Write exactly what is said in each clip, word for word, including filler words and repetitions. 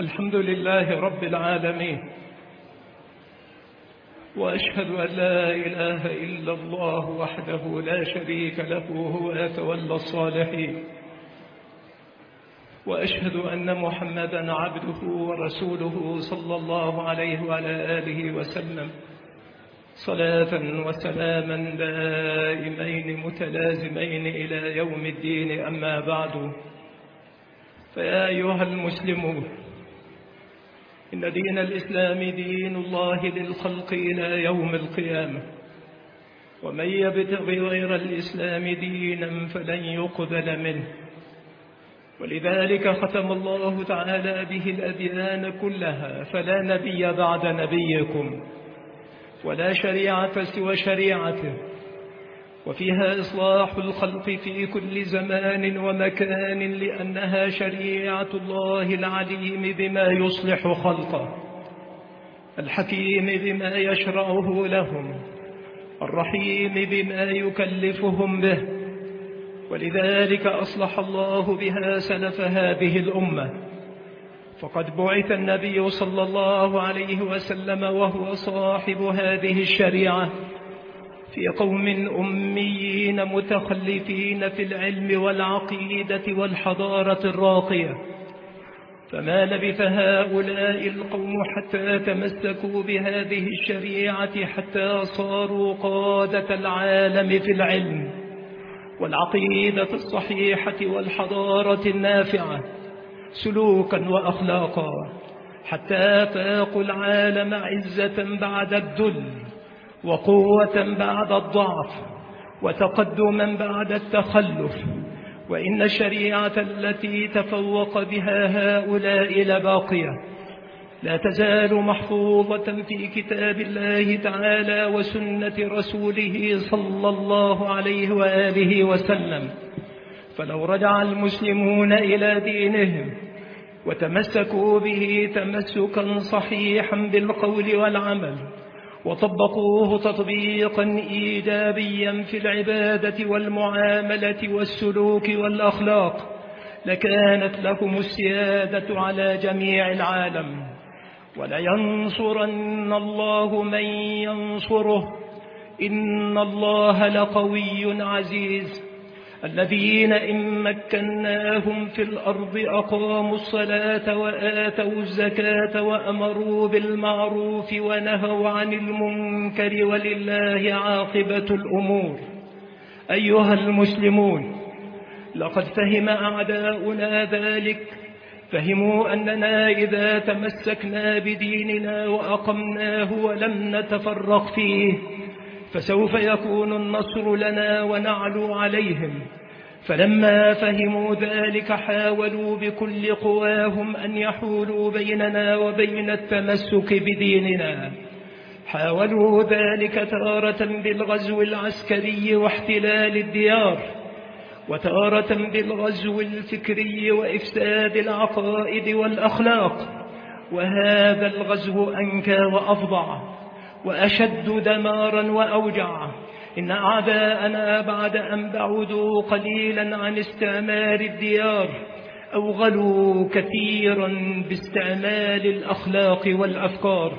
الحمد لله رب العالمين، وأشهد أن لا إله إلا الله وحده لا شريك له هو يتولى الصالحين، وأشهد أن محمدا عبده ورسوله صلى الله عليه وعلى آله وسلم صلاة وسلاما دائمين متلازمين إلى يوم الدين. أما بعد، فيا أيها المسلمون، إن دين الإسلام دين الله للخلق إلى يوم القيامة، ومن يبتغ غير الإسلام دينا فلن يقبل منه، ولذلك ختم الله تعالى به الأديان كلها، فلا نبي بعد نبيكم ولا شريعة سوى شريعته، وفيها إصلاح الخلق في كل زمان ومكان، لأنها شريعة الله العليم بما يصلح خلقه، الحكيم بما يشرعه لهم، الرحيم بما يكلفهم به، ولذلك أصلح الله بها سلف هذه الأمة. فقد بعث النبي صلى الله عليه وسلم وهو صاحب هذه الشريعة في قوم أميين متخلفين في العلم والعقيدة والحضارة الراقية، فما لبث هؤلاء القوم حتى تمسكوا بهذه الشريعة حتى صاروا قادة العالم في العلم والعقيدة الصحيحة والحضارة النافعة سلوكا وأخلاقا، حتى فاقوا العالم عزة بعد الذل، وقوة بعد الضعف، وتقدما بعد التخلف. وإن الشريعة التي تفوق بها هؤلاء لباقية، لا تزال محفوظة في كتاب الله تعالى وسنة رسوله صلى الله عليه وآله وسلم. فلو رجع المسلمون إلى دينهم وتمسكوا به تمسكا صحيحا بالقول والعمل، وطبقوه تطبيقا إيجابيا في العبادة والمعاملة والسلوك والأخلاق، لكانت لهم السيادة على جميع العالم، ولينصرن الله من ينصره، إن الله لقوي عزيز. الذين إن مكناهم في الأرض أقاموا الصلاة وآتوا الزكاة وأمروا بالمعروف ونهوا عن المنكر، ولله عاقبة الأمور. أيها المسلمون، لقد فهم أعداؤنا ذلك، فهموا أننا إذا تمسكنا بديننا وأقمناه ولم نتفرق فيه فسوف يكون النصر لنا ونعلو عليهم. فلما فهموا ذلك حاولوا بكل قواهم أن يحولوا بيننا وبين التمسك بديننا. حاولوا ذلك تارة بالغزو العسكري واحتلال الديار، وتارة بالغزو الفكري وإفساد العقائد والأخلاق، وهذا الغزو أنكى وأفظع وأشد دمارا وأوجع. إن أعداءنا بعد أن بعدوا قليلا عن استعمار الديار أوغلوا كثيرا باستعمال الأخلاق والأفكار،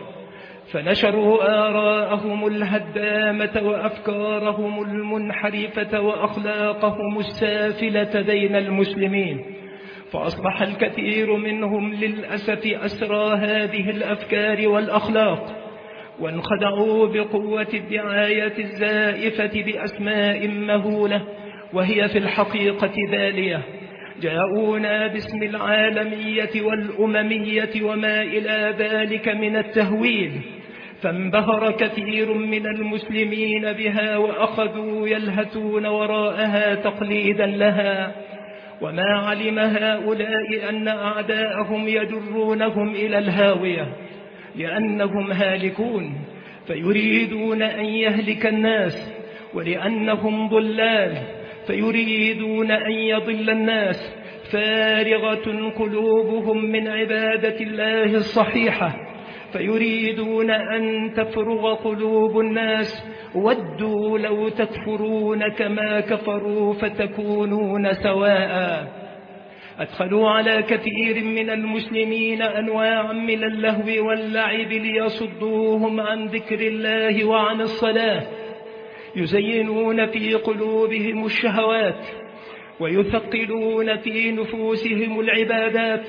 فنشروا آراءهم الهدامة وأفكارهم المنحرفة وأخلاقهم السافلة بين المسلمين، فأصبح الكثير منهم للأسف أسرى هذه الأفكار والأخلاق، وانخدعوا بقوة الدعاية الزائفة بأسماء مهولة وهي في الحقيقة بالية. جاءونا باسم العالمية والأممية وما إلى ذلك من التهويل، فانبهر كثير من المسلمين بها وأخذوا يلهثون وراءها تقليدا لها، وما علم هؤلاء أن أعداءهم يجرونهم إلى الهاوية، لأنهم هالكون فيريدون أن يهلك الناس، ولأنهم ضلال فيريدون أن يضل الناس، فارغة قلوبهم من عبادة الله الصحيحة، فيريدون أن تفرغ قلوب الناس، ودوا لو تكفرون كما كفروا فتكونون سواء. أدخلوا على كثير من المسلمين أنواعا من اللهو واللعب ليصدوهم عن ذكر الله وعن الصلاة، يزينون في قلوبهم الشهوات ويثقلون في نفوسهم العبادات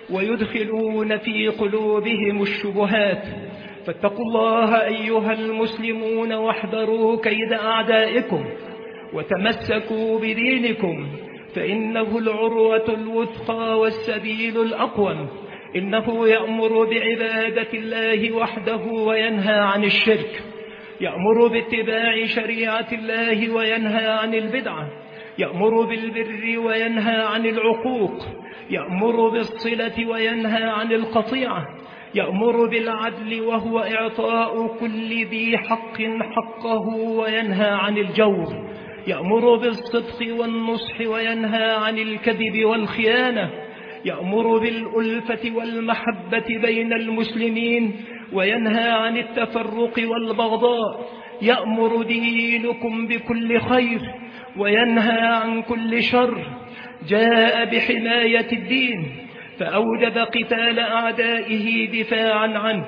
ويدخلون في قلوبهم الشبهات. فاتقوا الله أيها المسلمون واحذروا كيد أعدائكم وتمسكوا بدينكم، فإنه العروة الوثقى والسبيل الأقوم. إنه يأمر بعبادة الله وحده وينهى عن الشرك، يأمر باتباع شريعة الله وينهى عن البدعة، يأمر بالبر وينهى عن العقوق، يأمر بالصلة وينهى عن القطيعة، يأمر بالعدل وهو إعطاء كل ذي حق حقه وينهى عن الجور، يأمر بالصدق والنصح وينهى عن الكذب والخيانة، يأمر بالألفة والمحبة بين المسلمين وينهى عن التفرق والبغضاء. يأمر دينكم بكل خير وينهى عن كل شر. جاء بحماية الدين فأوجب قتال أعدائه دفاعا عنه،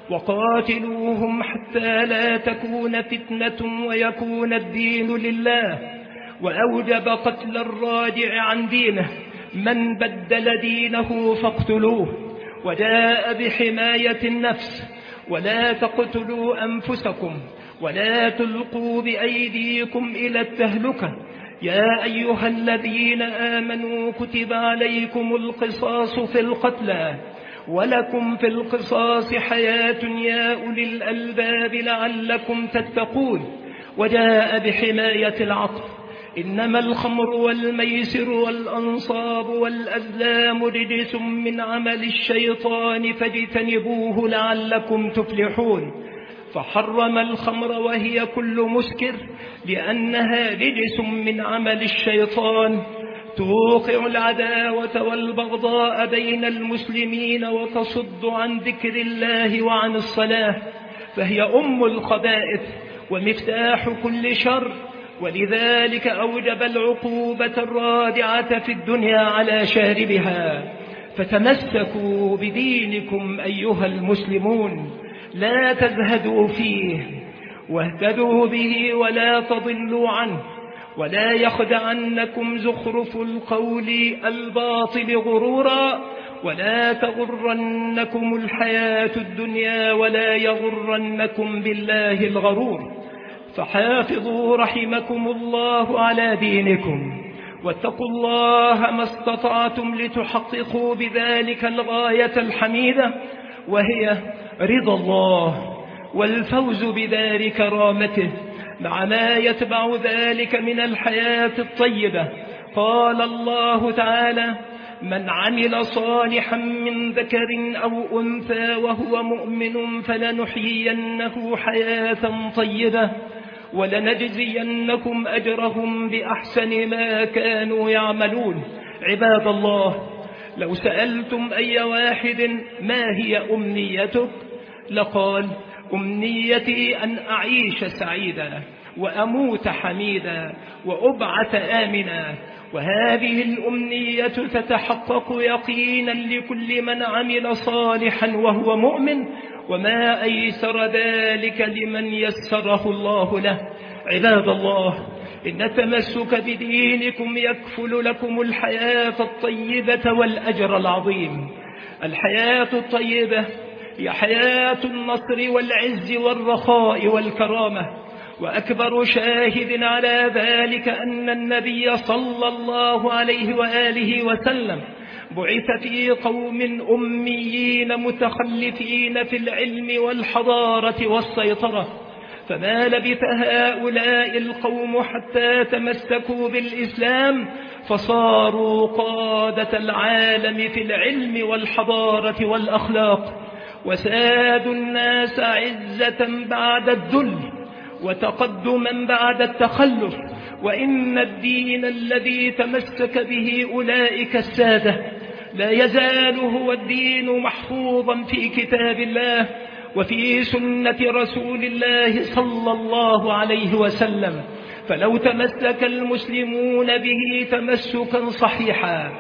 وقاتلوهم حتى لا تكون فتنة ويكون الدين لله. وأوجب قتل الراجع عن دينه، من بدل دينه فاقتلوه. وجاء بحماية النفس، ولا تقتلوا أنفسكم ولا تلقوا بأيديكم إلى التهلكة. يا أيها الذين آمنوا كتب عليكم القصاص في القتلى ولكم في القصاص حياة يا أولي الألباب لعلكم تتقون. وجاء بحماية العقل، إنما الخمر والميسر والأنصاب والأزلام رجس من عمل الشيطان فاجتنبوه لعلكم تفلحون. فحرم الخمر وهي كل مسكر لأنها رجس من عمل الشيطان توقع العداوة والبغضاء بين المسلمين وتصد عن ذكر الله وعن الصلاة، فهي أم الخبائث ومفتاح كل شر. ولذلك أوجب العقوبة الرادعة في الدنيا على شاربها. فتمسكوا بدينكم أيها المسلمون، لا تزهدوا فيه، واهتدوا به ولا تضلوا عنه، ولا يخدعنكم زخرف القول الباطل غرورا، ولا تغرنكم الحياة الدنيا ولا يغرنكم بالله الغرور. فحافظوا رحمكم الله على دينكم، واتقوا الله ما استطعتم لتحققوا بذلك الغاية الحميدة، وهي رضا الله والفوز بدار كرامته مع ما يتبع ذلك من الحياة الطيبة. قال الله تعالى: من عمل صالحا من ذكر أو أنثى وهو مؤمن فلنحيينه حياة طيبة ولنجزينكم أجرهم بأحسن ما كانوا يعملون. عباد الله، لو سألتم أي واحد ما هي أمنيتك لقال: أمنيتي أن أعيش سعيدا وأموت حميدا وأبعث آمنا. وهذه الأمنية تتحقق يقينا لكل من عمل صالحا وهو مؤمن، وما أيسر ذلك لمن يسره الله له. عباد الله، إن التمسك بدينكم يكفل لكم الحياة الطيبة والأجر العظيم. الحياة الطيبة هي حياة النصر والعز والرخاء والكرامة، وأكبر شاهد على ذلك أن النبي صلى الله عليه وآله وسلم بعث في قوم أميين متخلفين في العلم والحضارة والسيطرة، فما لبث هؤلاء القوم حتى تمسكوا بالإسلام فصاروا قادة العالم في العلم والحضارة والأخلاق، وسادوا الناس عزة بعد الذل وتقدما بعد التخلف. وإن الدين الذي تمسك به أولئك السادة لا يزال هو الدين محفوظا في كتاب الله وفي سنة رسول الله صلى الله عليه وسلم. فلو تمسك المسلمون به تمسكا صحيحا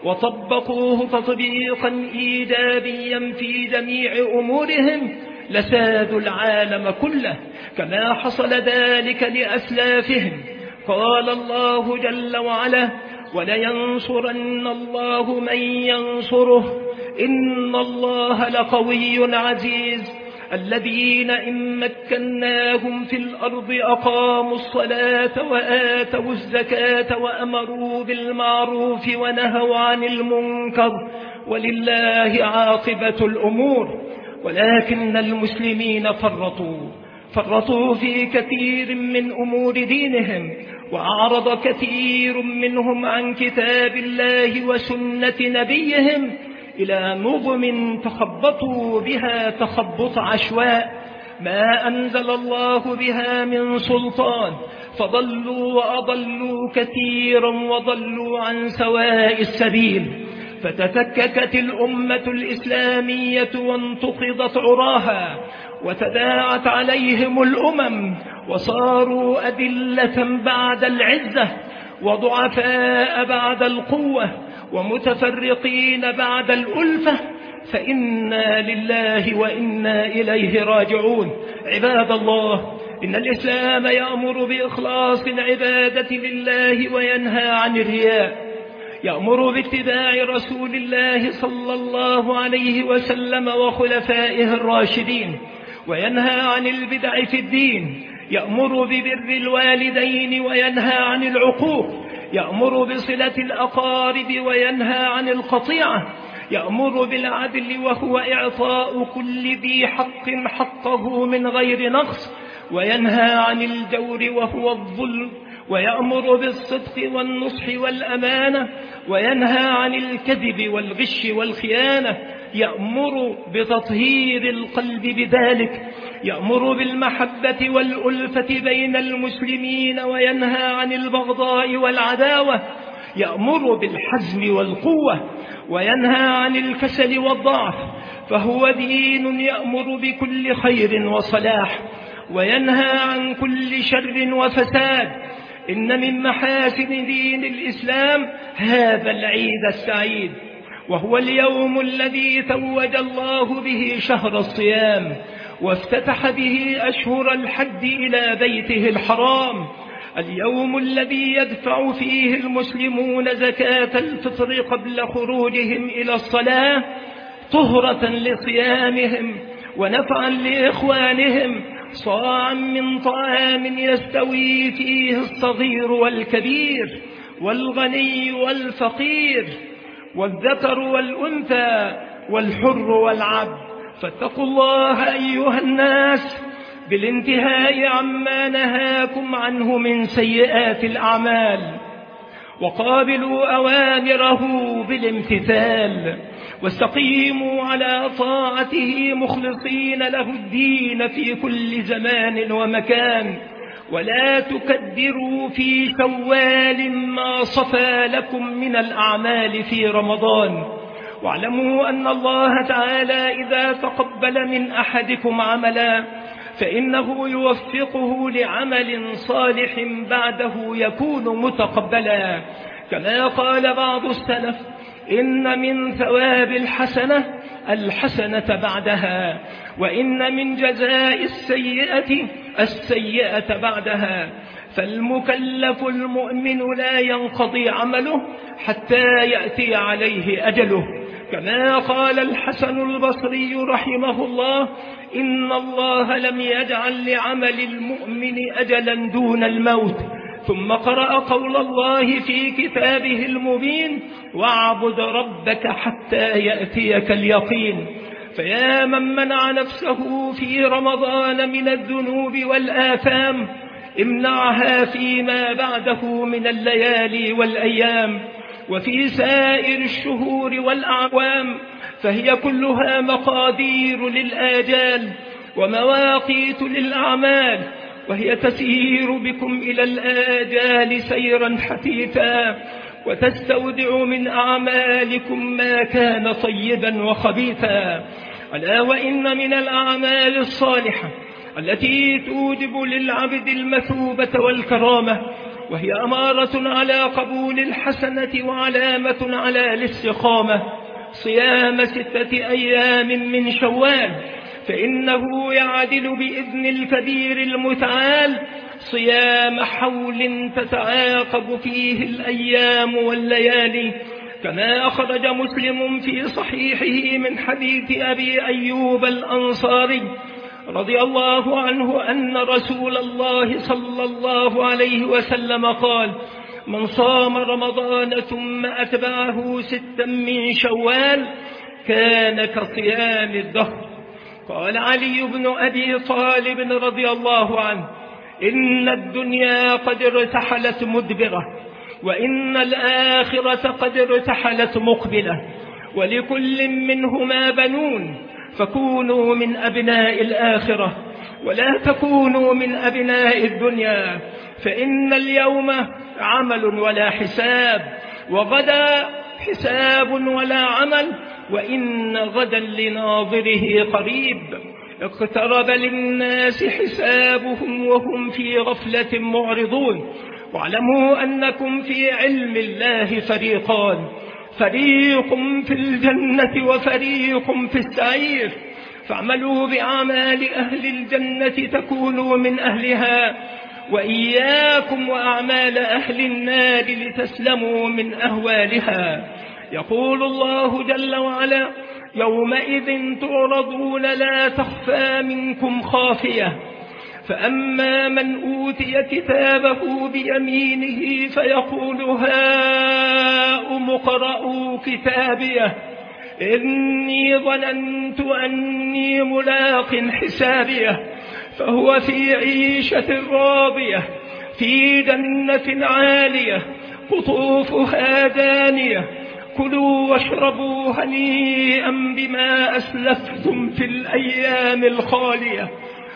وطبقوه تطبيقا إيجابيا في جميع أمورهم لسادوا العالم كله كما حصل ذلك لأسلافهم. قال الله جل وعلا: ولينصرن الله من ينصره إن الله لقوي عزيز. الذين إن مكناهم في الأرض أقاموا الصلاة وآتوا الزكاة وأمروا بالمعروف ونهوا عن المنكر ولله عاقبة الأمور. ولكن المسلمين فرطوا فرطوا في كثير من أمور دينهم، وأعرض كثير منهم عن كتاب الله وسنة نبيهم إلى نظم تخبطوا بها تخبط عشواء ما أنزل الله بها من سلطان، فضلوا وأضلوا كثيرا وضلوا عن سواء السبيل. فتفككت الأمة الإسلامية وانتقضت عراها، وتداعت عليهم الأمم، وصاروا أذلة بعد العزة، وضعفاء بعد القوة، ومتفرقين بعد الألفة. فإنا لله وإنا إليه راجعون. عباد الله، إن الإسلام يأمر بإخلاص العبادة لله وينهى عن الرياء، يأمر باتباع رسول الله صلى الله عليه وسلم وخلفائه الراشدين، وينهى عن البدع في الدين، يأمر ببر الوالدين وينهى عن العقوق، يأمر بصلة الأقارب وينهى عن القطيعة، يأمر بالعدل وهو إعطاء كل ذي حق حقه من غير نقص، وينهى عن الجور وهو الظلم، ويأمر بالصدق والنصح والأمانة، وينهى عن الكذب والغش والخيانة، يأمر بتطهير القلب بذلك، يأمر بالمحبة والألفة بين المسلمين، وينهى عن البغضاء والعداوة، يأمر بالحزم والقوة، وينهى عن الكسل والضعف، فهو دين يأمر بكل خير وصلاح، وينهى عن كل شر وفساد. إن من محاسن دين الإسلام هذا العيد السعيد، وهو اليوم الذي توج الله به شهر الصيام، وافتتح به أشهر الحج إلى بيته الحرام، اليوم الذي يدفع فيه المسلمون زكاة الفطر قبل خروجهم إلى الصلاة، طهرة لصيامهم ونفعا لإخوانهم، صاعا من طعام يستوي فيه الصغير والكبير، والغني والفقير، والذكر والأنثى، والحر والعبد. فاتقوا الله أيها الناس بالانتهاء عما نهاكم عنه من سيئات الأعمال، وقابلوا أوامره بالامتثال، واستقيموا على طاعته مخلصين له الدين في كل زمان ومكان، ولا تكدروا في شوال ما صفى لكم من الأعمال في رمضان. واعلموا أن الله تعالى إذا تقبل من أحدكم عملا فإنه يوفقه لعمل صالح بعده يكون متقبلا، كما قال بعض السلف: إن من ثواب الحسنة الحسنة بعدها، وإن من جزاء السيئة السيئة بعدها. فالمكلف المؤمن لا ينقضي عمله حتى يأتي عليه أجله، كما قال الحسن البصري رحمه الله: إن الله لم يجعل لعمل المؤمن أجلا دون الموت. ثم قرأ قول الله في كتابه المبين: واعبد ربك حتى يأتيك اليقين. فيا من منع نفسه في رمضان من الذنوب والآثام، امنعها فيما بعده من الليالي والأيام، وفي سائر الشهور والأعوام، فهي كلها مقادير للآجال ومواقيت للأعمال، وهي تسير بكم إلى الآجال سيرا حثيثا، وتستودع من أعمالكم ما كان طيبا وخبيثا. ألا وإن من الأعمال الصالحة التي توجب للعبد المثوبة والكرامة وهي أمارة على قبول الحسنة وعلامة على الاستقامة، صيام ستة أيام من شوال، فإنه يعدل بإذن الكبير المتعال صيام حول تتعاقب فيه الأيام والليالي، كما أخرج مسلم في صحيحه من حديث أبي أيوب الأنصاري رضي الله عنه أن رسول الله صلى الله عليه وسلم قال: من صام رمضان ثم أتبعه ستا من شوال كان كصيام الدهر. قال علي بن أبي طالب رضي الله عنه: إن الدنيا قد ارتحلت مدبرة، وإن الآخرة قد ارتحلت مقبلة، ولكل منهما بنون، فكونوا من أبناء الآخرة ولا تكونوا من أبناء الدنيا، فإن اليوم عمل ولا حساب، وغدا حساب ولا عمل، وإن غدا لناظره قريب. اقترب للناس حسابهم وهم في غفلة معرضون، واعلموا أنكم في علم الله فريقان، فريق في الجنة وفريق في السعير، فاعملوا بأعمال أهل الجنة تكونوا من أهلها، وإياكم وأعمال أهل النار لتسلموا من أهوالها. يقول الله جل وعلا: يومئذ تعرضون لا تخفى منكم خافية، فأما من أوتي كتابه بيمينه فيقول هاؤم اقرءوا كتابيه إني ظننت أني ملاق حسابيه، فهو في عيشة راضية في جنة عالية قطوفها دانية، كلوا واشربوا هنيئا بما أسلفتم في الأيام الخالية.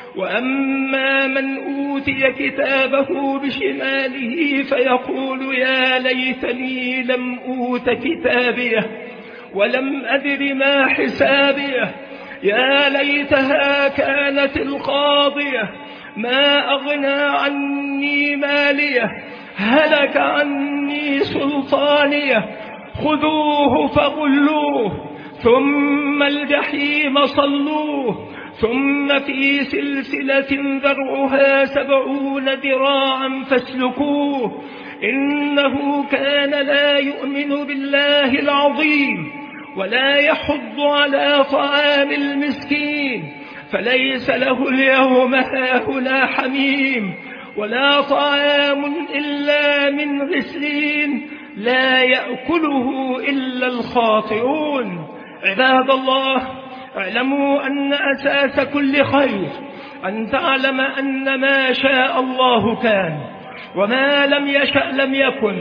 وأما من أوتي كتابه بشماله فيقول يا ليتني لم أوت كتابيه ولم أدر ما حسابيه، يا ليتها كانت القاضية ما أغنى عني ماليه، هلك عني سلطانيه، خذوه فغلوه ثم الجحيم صلوه، ثم في سلسلة ذرعها سبعون ذراعا فاسلكوه، إنه كان لا يؤمن بالله العظيم ولا يحض على طعام المسكين، فليس له اليوم هاهنا حميم ولا طعام إلا من غسلين لا يأكله إلا الخاطئون. عباد الله، اعلموا أن أساس كل خير أن تعلم أن ما شاء الله كان وما لم يشأ لم يكن،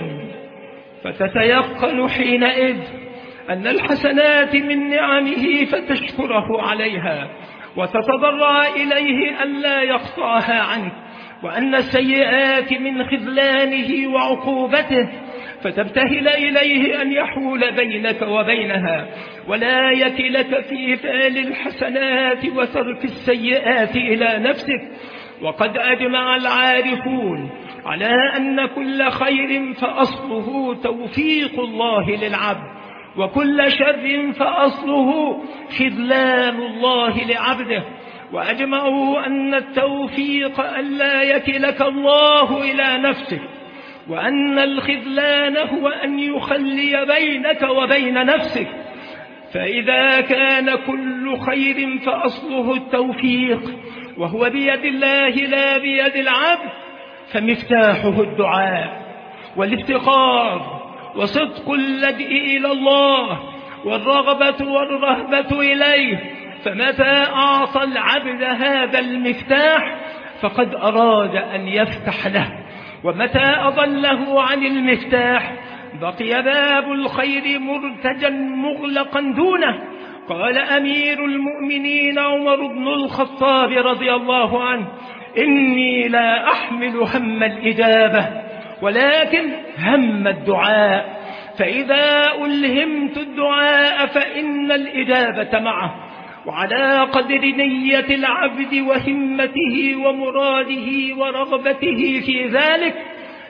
فتتيقن حينئذ أن الحسنات من نعمه فتشكره عليها وتتضرع إليه ألا يقطعها عنك، وأن السيئات من خذلانه وعقوبته فتبتهل إليه أن يحول بينك وبينها ولا يكلك في فعل الحسنات وترك السيئات إلى نفسك. وقد أجمع العارفون على أن كل خير فأصله توفيق الله للعبد، وكل شر فأصله خذلان الله لعبده، وأجمعوا أن التوفيق ألا يكلك الله إلى نفسك، وأن الخذلان هو أن يخلي بينك وبين نفسك. فإذا كان كل خير فأصله التوفيق وهو بيد الله لا بيد العبد، فمفتاحه الدعاء والافتقار وصدق اللجئ إلى الله والرغبة والرهبة إليه. فمتى أعطى العبد هذا المفتاح فقد أراد أن يفتح له، ومتى أضله عن المفتاح بقي باب الخير مرتجا مغلقا دونه. قال أمير المؤمنين عمر بن الخطاب رضي الله عنه: إني لا أحمل هم الإجابة ولكن هم الدعاء، فإذا ألهمت الدعاء فإن الإجابة معه، وعلى قدر نية العبد وهمته ومراده ورغبته في ذلك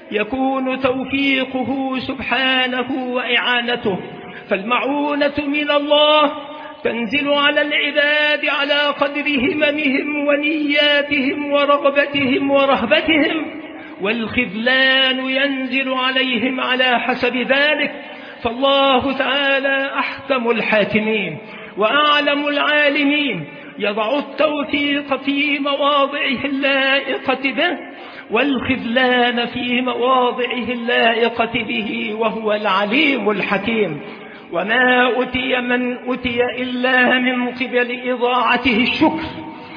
يكون توفيقه سبحانه وإعانته. فالمعونة من الله تنزل على العباد على قدر هممهم ونياتهم ورغبتهم ورهبتهم، والخذلان ينزل عليهم على حسب ذلك. فالله تعالى أحكم الحاكمين وأعلم العالمين، يضع التوفيق في مواضعه اللائقة به والخذلان في مواضعه اللائقة به، وهو العليم الحكيم. وما أتي من أتي إلا من قبل إضاعته الشكر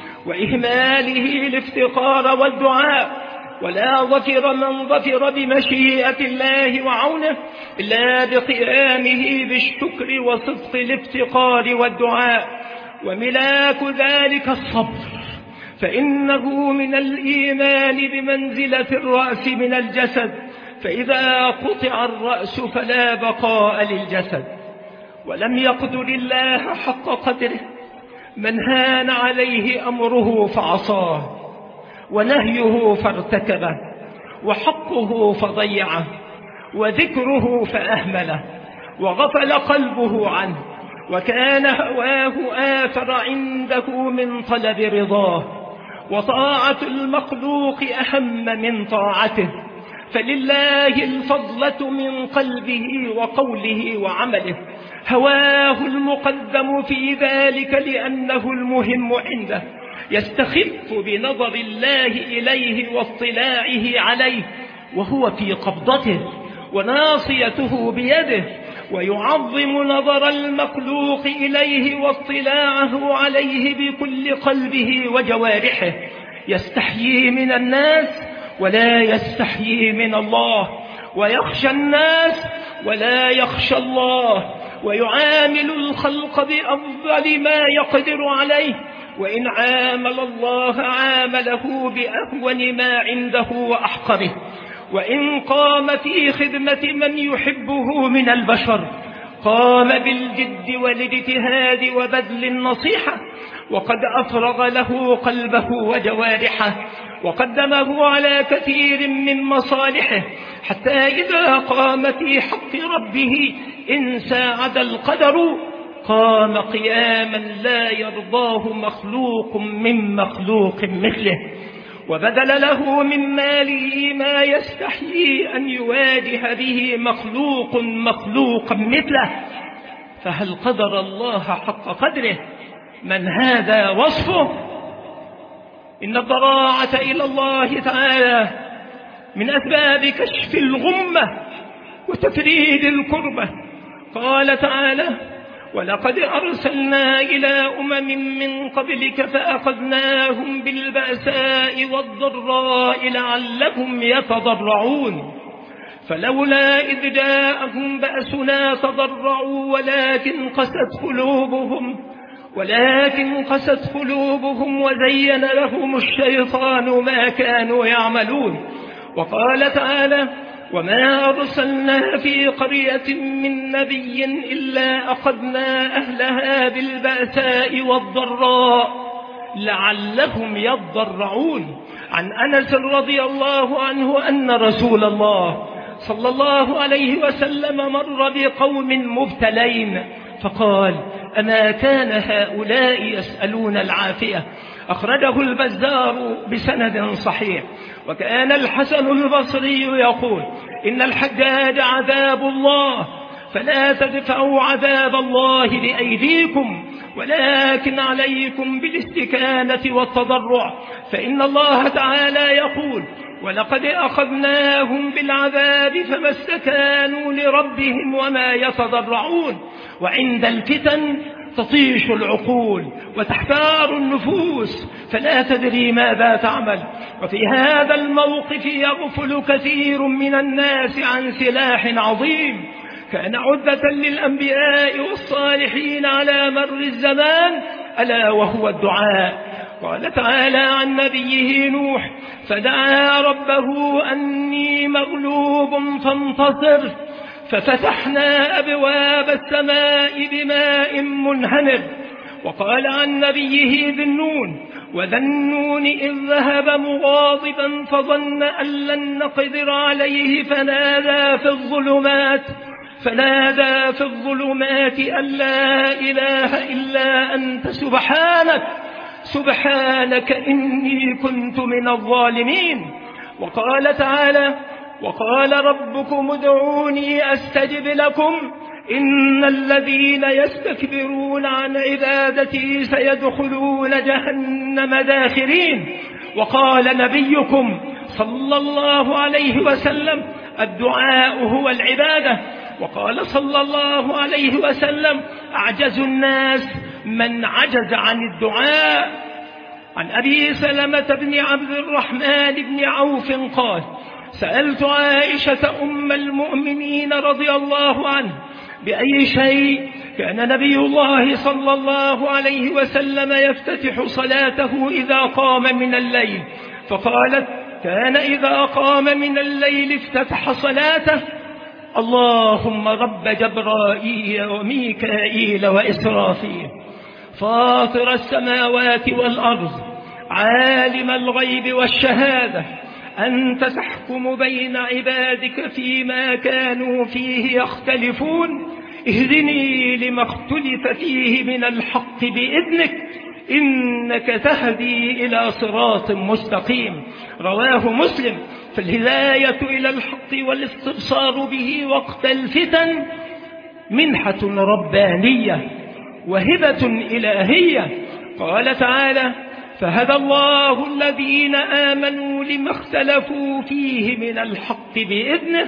وإهماله الافتقار والدعاء، ولا ظفر من ظفر بمشيئة الله وعونه إلا بقيامه بالشكر وصدق الافتقار والدعاء. وملاك ذلك الصبر، فإنه من الإيمان بمنزلة الرأس من الجسد، فإذا قطع الرأس فلا بقاء للجسد. ولم يقدر الله حق قدره من هان عليه أمره فعصاه، ونهيه فارتكبه، وحقه فضيعه، وذكره فأهمله، وغفل قلبه عنه، وكان هواه آثر عنده من طلب رضاه، وطاعة المخلوق أهم من طاعته. فلله الفضلة من قلبه وقوله وعمله، هواه المقدم في ذلك لأنه المهم عنده، يستخف بنظر الله إليه واطلاعه عليه وهو في قبضته وناصيته بيده، ويعظم نظر المخلوق إليه واطلاعه عليه بكل قلبه وجوارحه، يستحيي من الناس ولا يستحيي من الله، ويخشى الناس ولا يخشى الله، ويعامل الخلق بأفضل ما يقدر عليه، وإن عامل الله عامله بأهون ما عنده وأحقره. وإن قام في خدمة من يحبه من البشر قام بالجد والاجتهاد وبذل النصيحة، وقد أفرغ له قلبه وجوارحه، وقدمه على كثير من مصالحه، حتى إذا قام في حق ربه إن ساعد القدر قام قياما لا يرضاه مخلوق من مخلوق مثله، وبذل له من ماله ما يستحيي أن يواجه به مخلوق مخلوقا مثله. فهل قدر الله حق قدره من هذا وصفه؟ إن الضراعة إلى الله تعالى من أسباب كشف الغمة وتفريد الكربة. قال تعالى: ولقد أرسلنا إلى أمم من قبلك فأخذناهم بالبأساء والضراء لعلهم يتضرعون فلولا إذ جاءهم بأسنا تضرعوا ولكن قست قلوبهم ولكن قست قلوبهم وزين لهم الشيطان ما كانوا يعملون. وقال تعالى: وما أرسلنا في قرية من نبي إلا أخذنا أهلها بالبأساء والضراء لعلهم يضرعون. عن أنس رضي الله عنه أن رسول الله صلى الله عليه وسلم مر بقوم مبتلين فقال: أما كان هؤلاء يسألون العافية؟ أخرجه البزار بسند صحيح. وكان الحسن البصري يقول: إن الحجاج عذاب الله فلا تدفعوا عذاب الله بأيديكم ولكن عليكم بالاستكانة والتضرع، فإن الله تعالى يقول: ولقد أخذناهم بالعذاب فما استكانوا لربهم وما يتضرعون. وعند الفتن تطيش العقول وتحتار النفوس فلا تدري ماذا تعمل. وفي هذا الموقف يغفل كثير من الناس عن سلاح عظيم كان عدة للأنبياء والصالحين على مر الزمان، ألا وهو الدعاء. قال تعالى عن نبيه نوح: فدعا ربه أني مغلوب فانتصر ففتحنا أبواب السماء بماء منهمر. وقال عن نبيه ذي النون: وذا النون إذ ذهب مغاضبا فظن أن لن نقدر عليه فنادى في الظلمات فنادى في الظلمات أن لا إله إلا أنت سبحانك سبحانك إني كنت من الظالمين. وقال تعالى: وقال ربكم ادعوني أستجب لكم إن الذين يستكبرون عن عبادتي سيدخلون جهنم داخرين. وقال نبيكم صلى الله عليه وسلم: الدعاء هو العبادة. وقال صلى الله عليه وسلم: أعجز الناس من عجز عن الدعاء. عن أبي سلمة بن عبد الرحمن بن عوف قال: سألت عائشة أم المؤمنين رضي الله عنه: بأي شيء كان نبي الله صلى الله عليه وسلم يفتتح صلاته إذا قام من الليل؟ فقالت: كان إذا قام من الليل افتتح صلاته: اللهم رب جبرائيل وميكائيل وإسرافيل فاطر السماوات والأرض عالم الغيب والشهادة أنت تحكم بين عبادك فيما كانوا فيه يختلفون اهدني لما اختلف فيه من الحق بإذنك إنك تهدي إلى صراط مستقيم. رواه مسلم. فالهداية إلى الحق والاستبصار به وقت الفتن منحة ربانية وهبة إلهية. قال تعالى: فهدى الله الذين آمنوا لما اختلفوا فيه من الحق بإذنه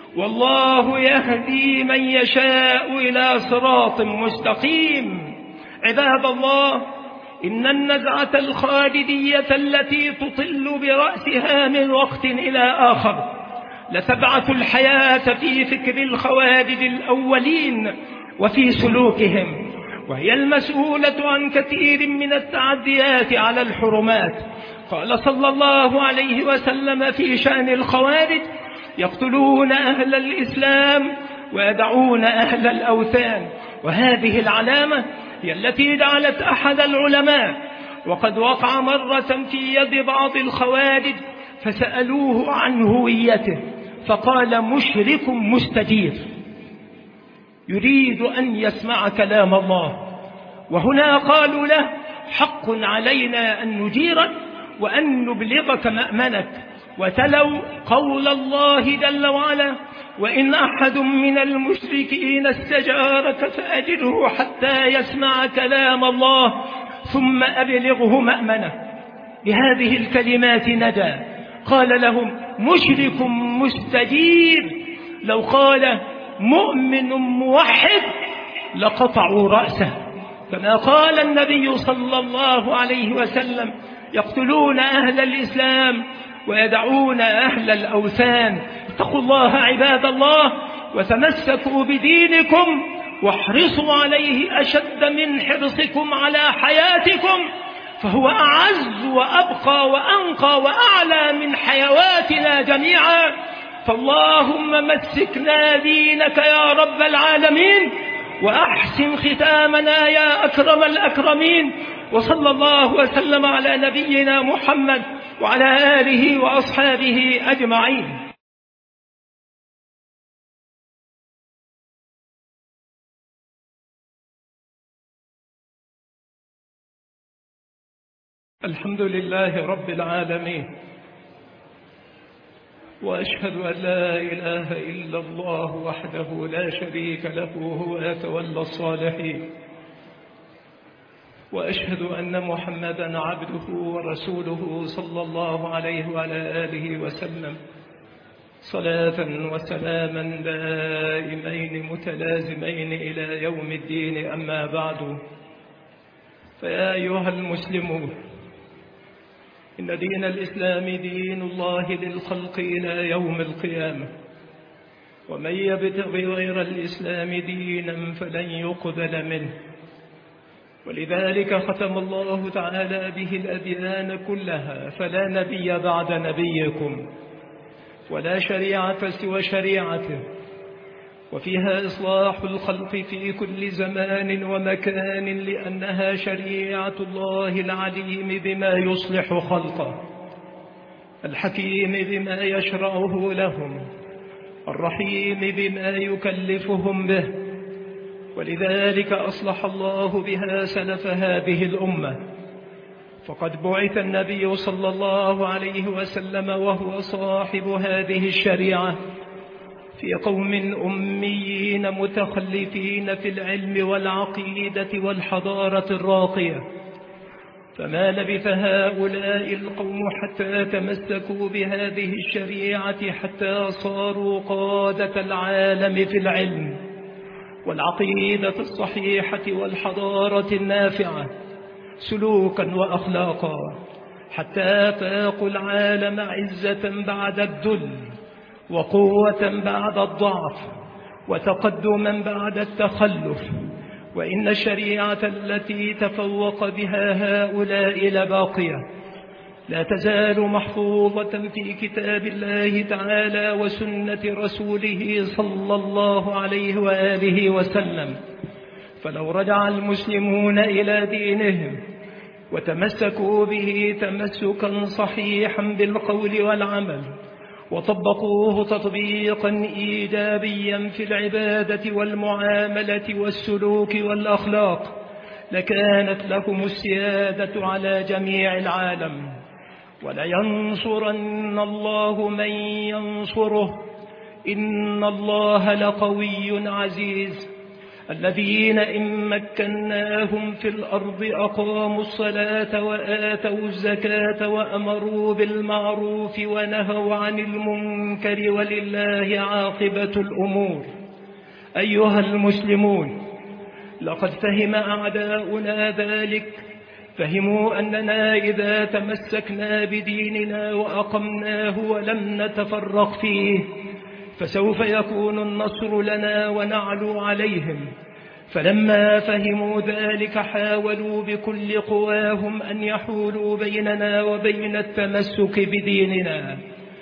والله يهدي من يشاء إلى صراط مستقيم. عباد الله، إن النزعة الخالدية التي تطل برأسها من وقت إلى آخر لتبعث الحياة في فكر الخوارج الأولين وفي سلوكهم، وهي المسؤولة عن كثير من التعديات على الحرمات. قال صلى الله عليه وسلم في شأن الخوارج: يقتلون أهل الإسلام ويدعون أهل الأوثان. وهذه العلامة هي التي جعلت أحد العلماء وقد وقع مرة في يد بعض الخوارج فسألوه عن هويته فقال: مشرك مستجير يريد أن يسمع كلام الله. وهنا قالوا له: حق علينا أن نجيرك وأن نبلغك مأمنك. وتلوا قول الله جل وعلا: وإن أحد من المشركين استجارك فأجره حتى يسمع كلام الله ثم أبلغه مأمنه. بهذه الكلمات نجا. قال لهم: مشرك مستجير. لو قال مؤمن موحد لقطعوا رأسه، كما قال النبي صلى الله عليه وسلم: يقتلون أهل الإسلام ويدعون أهل الأوثان. اتقوا الله عباد الله وتمسكوا بدينكم واحرصوا عليه أشد من حرصكم على حياتكم، فهو أعز وأبقى وأنقى وأعلى من حيواتنا جميعا. فاللهم مسكنا دينك يا رب العالمين وأحسن ختامنا يا أكرم الأكرمين. وصلى الله وسلم على نبينا محمد وعلى آله وأصحابه أجمعين. الحمد لله رب العالمين، وأشهد أن لا إله إلا الله وحده لا شريك له هو يتولى الصالحين، وأشهد أن محمدا عبده ورسوله صلى الله عليه وعلى آله وسلم صلاة وسلاما دائمين متلازمين إلى يوم الدين. أما بعد، فيا أيها المسلمون، إن دين الإسلام دين الله للخلق إلى يوم القيامة، ومن يبتغ غير الإسلام دينا فلن يقبل منه. ولذلك ختم الله تعالى به الأديان كلها، فلا نبي بعد نبيكم ولا شريعة سوى شريعته، وفيها إصلاح الخلق في كل زمان ومكان، لأنها شريعة الله العليم بما يصلح خلقه، الحكيم بما يشرعه لهم، الرحيم بما يكلفهم به. ولذلك أصلح الله بها سلف هذه الأمة، فقد بعث النبي صلى الله عليه وسلم وهو صاحب هذه الشريعة في قوم أميين متخلفين في العلم والعقيدة والحضارة الراقية، فما لبث هؤلاء القوم حتى تمسكوا بهذه الشريعة حتى صاروا قادة العالم في العلم والعقيدة الصحيحة والحضارة النافعة سلوكا وأخلاقا، حتى فاقوا العالم عزة بعد الذل، وقوة بعد الضعف، وتقدما بعد التخلف. وإن الشريعة التي تفوق بها هؤلاء لباقية، لا تزال محفوظة في كتاب الله تعالى وسنة رسوله صلى الله عليه وآله وسلم. فلو رجع المسلمون إلى دينهم وتمسكوا به تمسكا صحيحا بالقول والعمل، وطبقوه تطبيقا إيجابيا في العبادة والمعاملة والسلوك والأخلاق، لكانت لهم السيادة على جميع العالم. ولينصرن الله من ينصره، إن الله لقوي عزيز. الذين إن مكناهم في الأرض أقاموا الصلاة وآتوا الزكاة وأمروا بالمعروف ونهوا عن المنكر، ولله عاقبة الأمور. أيها المسلمون، لقد فهم أعداؤنا ذلك، فهموا أننا إذا تمسكنا بديننا وأقمناه ولم نتفرق فيه فسوف يكون النصر لنا ونعلو عليهم. فلما فهموا ذلك حاولوا بكل قواهم أن يحولوا بيننا وبين التمسك بديننا.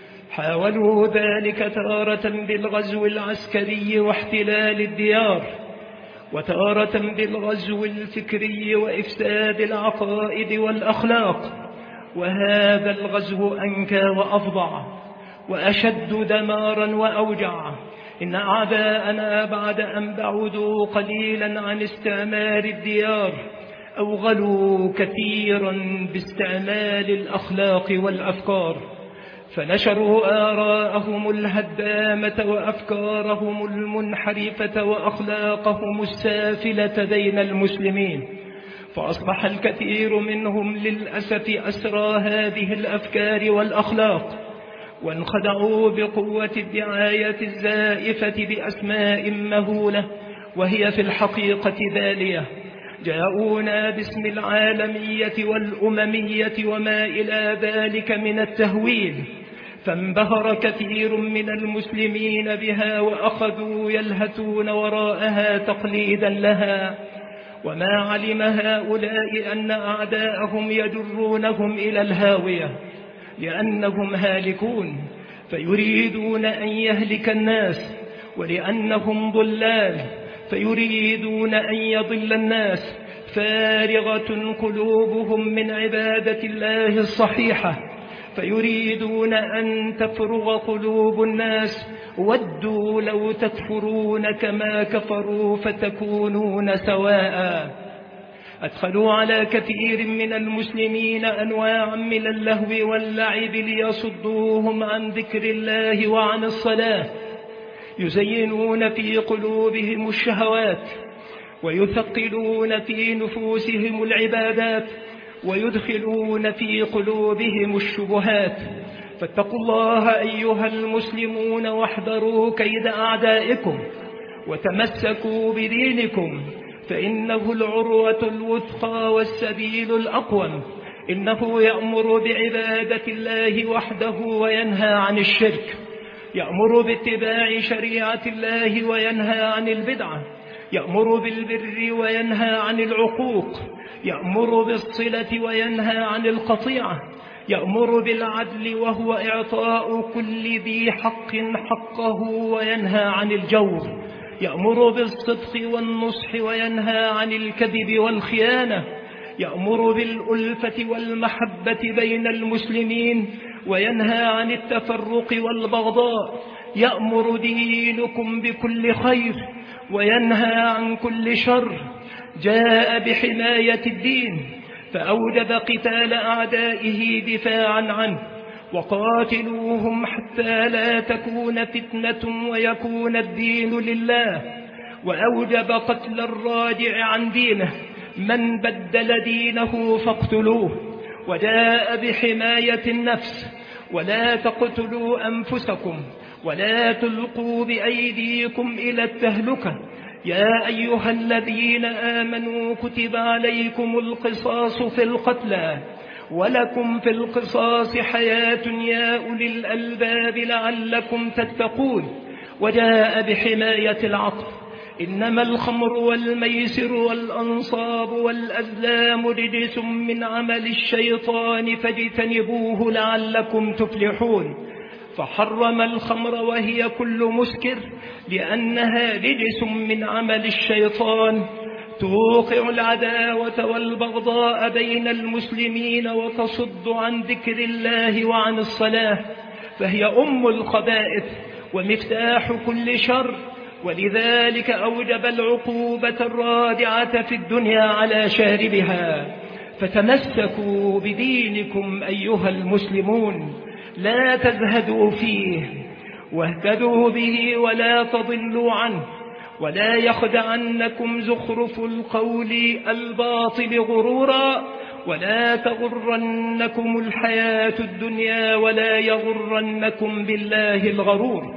حاولوا ذلك تارة بالغزو العسكري واحتلال الديار، وتارة بالغزو الفكري وإفساد العقائد والأخلاق، وهذا الغزو أنكى وأفظع وأشد دمارا وأوجع. إن أعداءنا بعد أن بعدوا قليلا عن استعمار الديار أوغلوا كثيرا باستعمال الأخلاق والأفكار، فنشروا آراءهم الهدامة وأفكارهم المنحرفة وأخلاقهم السافلة بين المسلمين، فأصبح الكثير منهم للأسف أسرى هذه الأفكار والأخلاق، وانخدعوا بقوة الدعاية الزائفة بأسماء مهولة وهي في الحقيقة بالية. جاءونا باسم العالمية والأممية وما إلى ذلك من التهويل، فانبهر كثير من المسلمين بها وأخذوا يلهثون وراءها تقليدا لها، وما علم هؤلاء أن أعداءهم يجرونهم إلى الهاوية، لأنهم هالكون فيريدون أن يهلك الناس، ولأنهم ضلال فيريدون أن يضل الناس، فارغة قلوبهم من عبادة الله الصحيحة، فيريدون أن تفرغ قلوب الناس، ودوا لو تكفرون كما كفروا فتكونون سواء. أدخلوا على كثير من المسلمين أنواعا من اللهو واللعب ليصدوهم عن ذكر الله وعن الصلاة، يزينون في قلوبهم الشهوات، ويثقلون في نفوسهم العبادات، ويدخلون في قلوبهم الشبهات. فاتقوا الله أيها المسلمون واحذروا كيد أعدائكم، وتمسكوا بدينكم، فإنه العروة الوثقى والسبيل الأقوم. إنه يأمر بعبادة الله وحده وينهى عن الشرك، يأمر باتباع شريعة الله وينهى عن البدعة، يأمر بالبر وينهى عن العقوق، يأمر بالصلة وينهى عن القطيعة، يأمر بالعدل وهو إعطاء كل ذي حق حقه وينهى عن الجور، يأمر بالصدق والنصح وينهى عن الكذب والخيانة، يأمر بالألفة والمحبة بين المسلمين وينهى عن التفرق والبغضاء، يأمر دينكم بكل خير وينهى عن كل شر، جاء بحماية الدين فأوجب قتال أعدائه دفاعا عنه، وقاتلوهم حتى لا تكون فتنة ويكون الدين لله، وأوجب قتل الراجع عن دينه، من بدل دينه فاقتلوه، وجاء بحماية النفس، ولا تقتلوا أنفسكم ولا تلقوا بأيديكم إلى التهلكة، يا أيها الذين آمنوا كتب عليكم القصاص في القتلى ولكم في القصاص حياة يا أولي الألباب لعلكم تتقون، وجاء بحماية العقل، إنما الخمر والميسر والأنصاب والأزلام رجس من عمل الشيطان فاجتنبوه لعلكم تفلحون، فحرم الخمر وهي كل مسكر لأنها رجس من عمل الشيطان توقع العداوة والبغضاء بين المسلمين وتصد عن ذكر الله وعن الصلاة، فهي أم الخبائث ومفتاح كل شر، ولذلك أوجب العقوبة الرادعة في الدنيا على شاربها. فتمسكوا بدينكم أيها المسلمون، لا تزهدوا فيه، واهتدوا به ولا تضلوا عنه، ولا يخدعنكم زخرف القول الباطل غرورا، ولا تغرنكم الحياة الدنيا ولا يغرنكم بالله الغرور،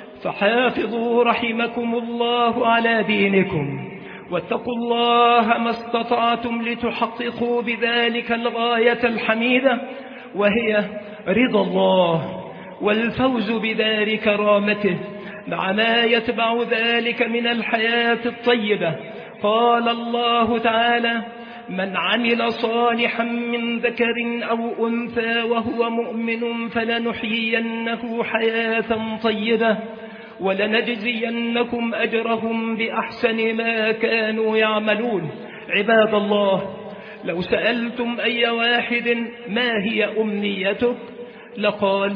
فحافظوا رحمكم الله على دينكم، واتقوا الله ما استطعتم لتحققوا بذلك الغاية الحميدة، وهي رضا الله والفوز بدار كرامته مع ما يتبع ذلك من الحياة الطيبة. قال الله تعالى: من عمل صالحا من ذكر أو أنثى وهو مؤمن فلنحيينه حياة طيبة ولنجزينكم أجرهم بأحسن ما كانوا يعملون. عباد الله، لو سألتم أي واحد ما هي أمنيتك لقال: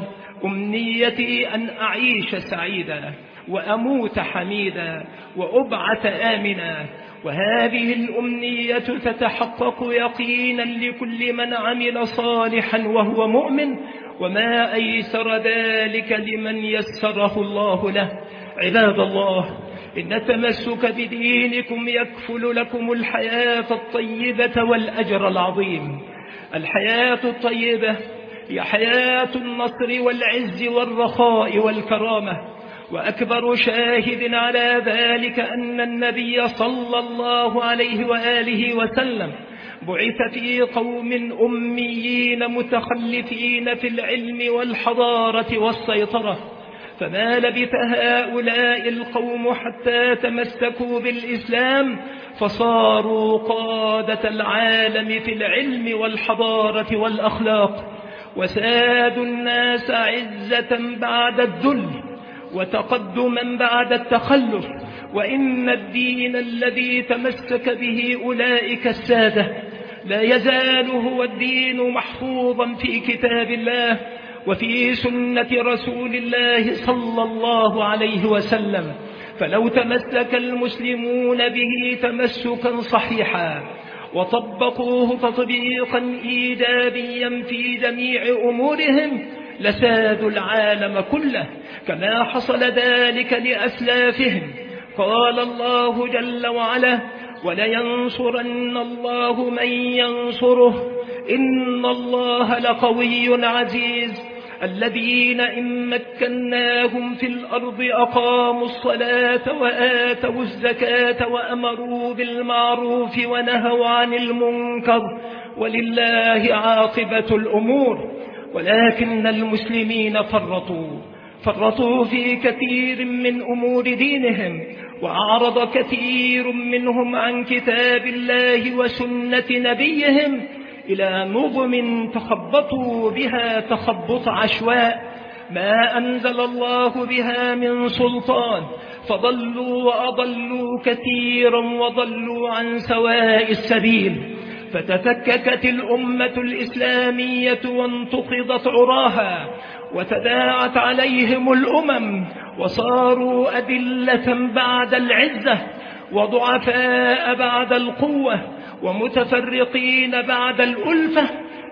أمنيتي أن أعيش سعيدا وأموت حميدا وأبعث آمنا. وهذه الأمنية تتحقق يقينا لكل من عمل صالحا وهو مؤمن، وما أيسر ذلك لمن يسره الله له. عباد الله، إن التمسك بدينكم يكفل لكم الحياة الطيبة والأجر العظيم. الحياة الطيبة هي حياة النصر والعز والرخاء والكرامة، وأكبر شاهد على ذلك أن النبي صلى الله عليه وآله وسلم بعث في قوم أميين متخلفين في العلم والحضارة والسيطرة، فما لبث هؤلاء القوم حتى تمسكوا بالإسلام فصاروا قادة العالم في العلم والحضارة والأخلاق، وسادوا الناس عزة بعد الذل وتقدما بعد التخلف. وإن الدين الذي تمسك به أولئك السادة لا يزال هو الدين محفوظا في كتاب الله وفي سنة رسول الله صلى الله عليه وسلم، فلو تمسك المسلمون به تمسكا صحيحا وطبقوه تطبيقا إيجابيا في جميع أمورهم لسادوا العالم كله كما حصل ذلك لأسلافهم. قال الله جل وعلا: ولينصرن الله من ينصره إن الله لقوي عزيز. الذين إن مكناهم في الأرض أقاموا الصلاة وآتوا الزكاة وأمروا بالمعروف ونهوا عن المنكر ولله عاقبة الأمور. ولكن المسلمين فرطوا فرطوا في كثير من أمور دينهم، وأعرض كثير منهم عن كتاب الله وسنة نبيهم إلى نظم تخبطوا بها تخبط عشواء ما أنزل الله بها من سلطان، فضلوا وأضلوا كثيرا وضلوا عن سواء السبيل، فتفككت الأمة الإسلامية وانتقضت عراها، وتداعت عليهم الأمم، وصاروا أدلة بعد العزة، وضعفاء بعد القوة، ومتفرقين بعد الألفة.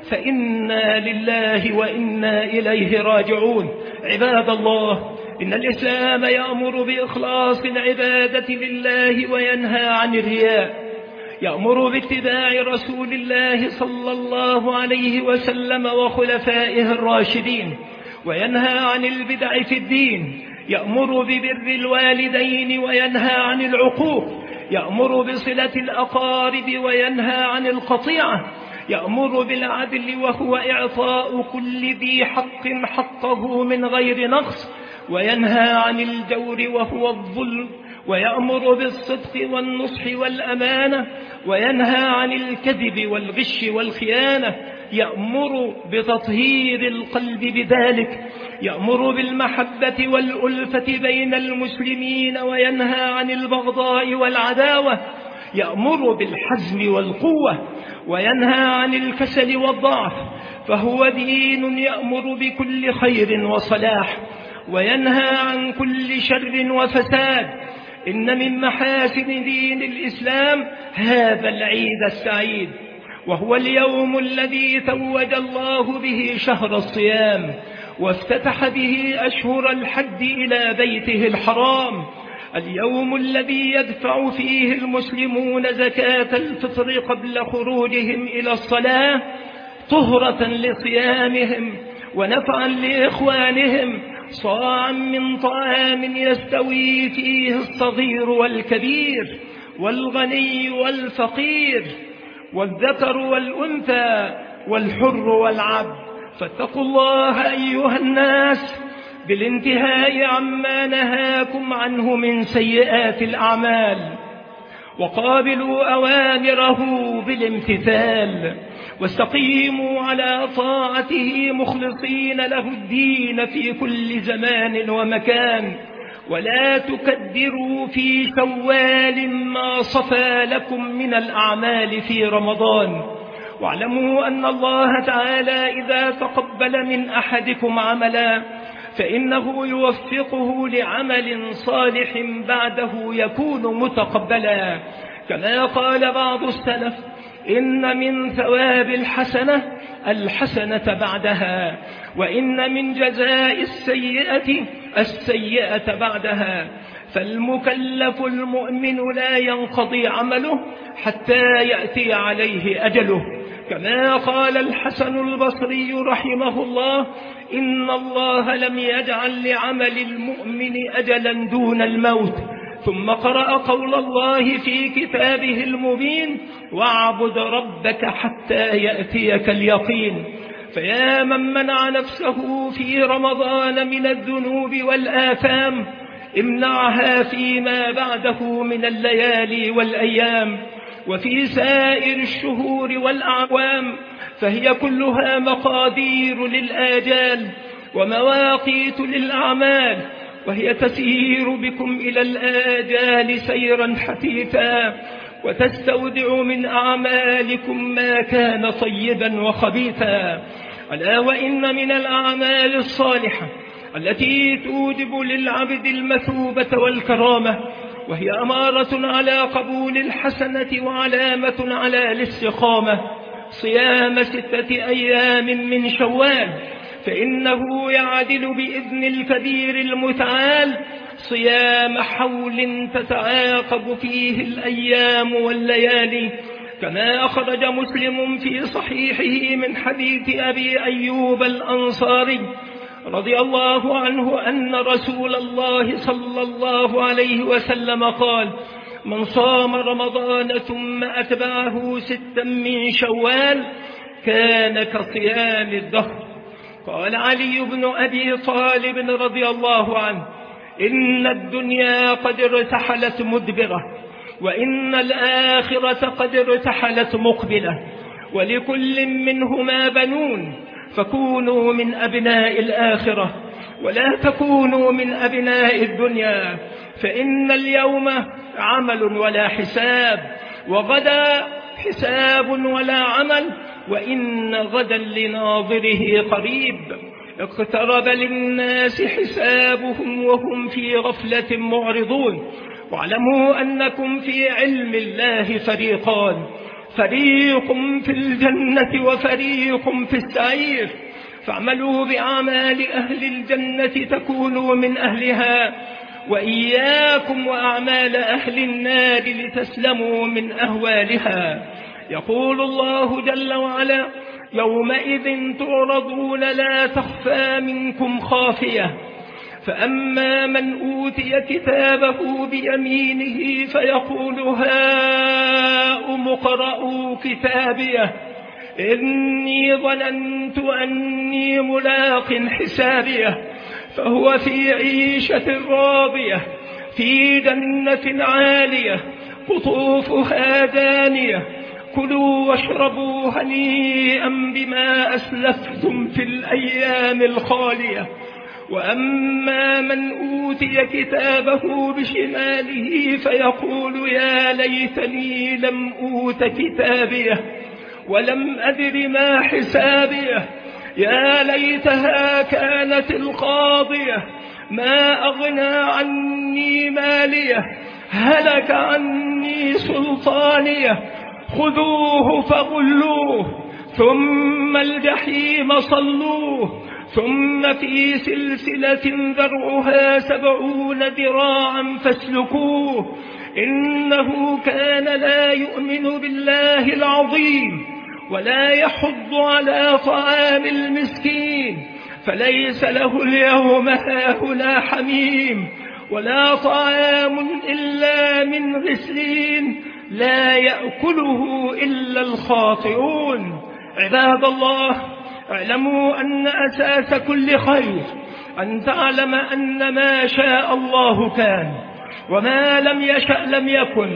فإنا لله وإنا إليه راجعون. عباد الله، إن الإسلام يأمر بإخلاص العبادة لله وينهى عن الرياء، يأمر باتباع رسول الله صلى الله عليه وسلم وخلفائه الراشدين، وينهى عن البدع في الدين، يأمر ببر الوالدين وينهى عن العقوق، يأمر بصلة الأقارب وينهى عن القطيعة، يأمر بالعدل وهو إعطاء كل ذي حق حقه من غير نقص، وينهى عن الجور وهو الظلم، ويأمر بالصدق والنصح والأمانة، وينهى عن الكذب والغش والخيانة، يأمر بتطهير القلب بذلك، يأمر بالمحبة والألفة بين المسلمين، وينهى عن البغضاء والعداوة، يأمر بالحزم والقوة، وينهى عن الكسل والضعف، فهو دين يأمر بكل خير وصلاح، وينهى عن كل شر وفساد. إن من محاسن دين الإسلام هذا العيد السعيد، وهو اليوم الذي توج الله به شهر الصيام، وافتتح به أشهر الحج إلى بيته الحرام، اليوم الذي يدفع فيه المسلمون زكاة الفطر قبل خروجهم إلى الصلاة، طهرة لصيامهم ونفعا لإخوانهم، صاعا من طعام يستوي فيه الصغير والكبير، والغني والفقير، والذكر والأنثى، والحر والعبد. فاتقوا الله أيها الناس بالانتهاء عما نهاكم عنه من سيئات الأعمال، وقابلوا أوامره بالامتثال، واستقيموا على طاعته مخلصين له الدين في كل زمان ومكان، ولا تكدروا في شوال ما صفى لكم من الأعمال في رمضان. واعلموا أن الله تعالى إذا تقبل من أحدكم عملا فإنه يوفقه لعمل صالح بعده يكون متقبلا، كما قال بعض السلف: إن من ثواب الحسنة الحسنة بعدها، وإن من جزاء السيئة السيئة بعدها. فالمكلف المؤمن لا ينقضي عمله حتى يأتي عليه أجله، كما قال الحسن البصري رحمه الله: إن الله لم يجعل لعمل المؤمن أجلا دون الموت. ثم قرأ قول الله في كتابه المبين: واعبد ربك حتى يأتيك اليقين. فيا من منع نفسه في رمضان من الذنوب والآثام، امنعها فيما بعده من الليالي والأيام، وفي سائر الشهور والأعوام، فهي كلها مقادير للآجال ومواقيت للأعمال، وهي تسير بكم إلى الآجال سيرا حثيثا، وتستودع من أعمالكم ما كان طيبا وخبيثا. ألا وإن من الأعمال الصالحة التي توجب للعبد المثوبة والكرامة، وهي أمارة على قبول الحسنة وعلامة على الاستقامة، صيام ستة أيام من شوال، فإنه يعدل بإذن الكبير المتعال صيام حول تتعاقب فيه الأيام والليالي، كما أخرج مسلم في صحيحه من حديث أبي أيوب الأنصاري رضي الله عنه أن رسول الله صلى الله عليه وسلم قال: من صام رمضان ثم أتبعه ستا من شوال كان كصيام الدهر. قال علي بن أبي طالب رضي الله عنه: إن الدنيا قد ارتحلت مدبرة، وإن الآخرة قد ارتحلت مقبلة، ولكل منهما بنون، فكونوا من أبناء الآخرة ولا تكونوا من أبناء الدنيا، فإن اليوم عمل ولا حساب، وغدا حساب ولا عمل، وإن غدا لناظره قريب. اقترب للناس حسابهم وهم في غفلة معرضون. واعلموا أنكم في علم الله فريقان، فريق في الجنة وفريق في السعير، فاعملوا بأعمال أهل الجنة تكونوا من أهلها، وإياكم وأعمال أهل النار لتسلموا من أهوالها. يقول الله جل وعلا: يومئذ تعرضون لا تخفى منكم خافية، فأما من أوتي كتابه بيمينه فيقول هاؤم اقرءوا كتابيه إني ظننت أني ملاق حسابيه فهو في عيشة راضية في جنة عالية قطوفها دانية كلوا واشربوا هنيئا بما أسلفتم في الأيام الخالية. وأما من أوتي كتابه بشماله فيقول يا ليتني لم أوت كتابيه ولم أدر ما حسابيه يا ليتها كانت القاضية ما أغنى عني ماليه هلك عني سلطانيه خذوه فغلوه ثم الجحيم صلوه ثم في سلسلة ذرعها سبعون ذراعا فاسلكوه إنه كان لا يؤمن بالله العظيم ولا يحض على طعام المسكين فليس له اليوم هاهنا حميم ولا طعام إلا من غسلين لا يأكله إلا الخاطئون. عباد الله، اعلموا أن أساس كل خير أن تعلم أن ما شاء الله كان وما لم يشأ لم يكن،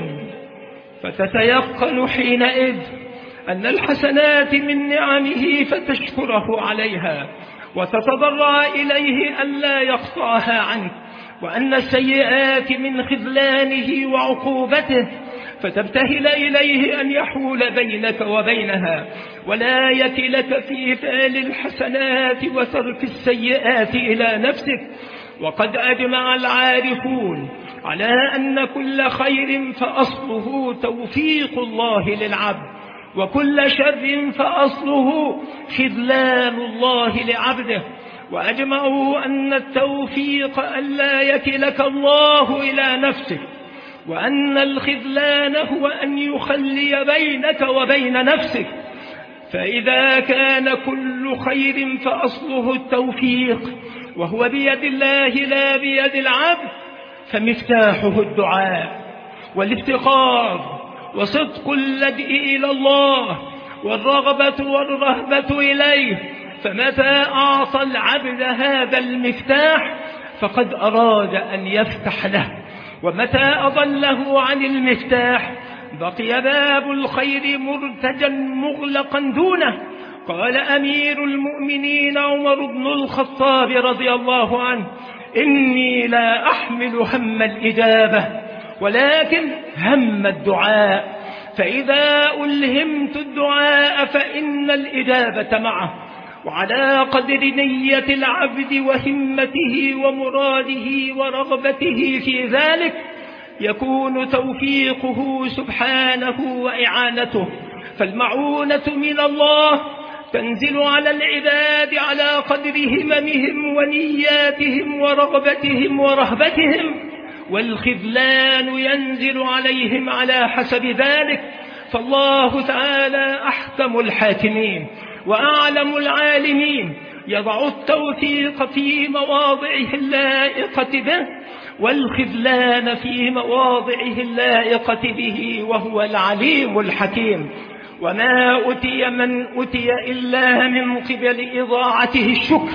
فتتيقن حينئذ أن الحسنات من نعمه فتشكره عليها وتتضرع إليه ألا يقطعها عنك، وأن السيئات من خذلانه وعقوبته فتبتهل إليه أن يحول بينك وبينها ولا يكلك في فعل الحسنات وترك السيئات إلى نفسك. وقد أجمع العارفون على أن كل خير فأصله توفيق الله للعبد وكل شر فأصله خذلان الله لعبده، وأجمعوا أن التوفيق ألا يكلك الله إلى نفسك، وأن الخذلان هو أن يخلي بينك وبين نفسك. فإذا كان كل خير فأصله التوفيق وهو بيد الله لا بيد العبد، فمفتاحه الدعاء والافتقار وصدق اللجئ إلى الله والرغبة والرهبة إليه. فمتى أعطى العبد هذا المفتاح فقد أراد أن يفتح له، ومتى أضله عن المفتاح بقي باب الخير مرتجا مغلقا دونه. قال أمير المؤمنين عمر بن الخطاب رضي الله عنه: إني لا أحمل هم الإجابة ولكن هم الدعاء، فإذا ألهمت الدعاء فإن الإجابة معه، وعلى قدر نية العبد وهمته ومراده ورغبته في ذلك يكون توفيقه سبحانه وإعانته. فالمعونة من الله تنزل على العباد على قدر هممهم ونياتهم ورغبتهم ورهبتهم، والخذلان ينزل عليهم على حسب ذلك. فالله تعالى أحكم الحاكمين وأعلم العالمين، يضع التوفيق في مواضعه اللائقة به والخذلان في مواضعه اللائقة به، وهو العليم الحكيم. وما أتي من أتي إلا من قبل إضاعته الشكر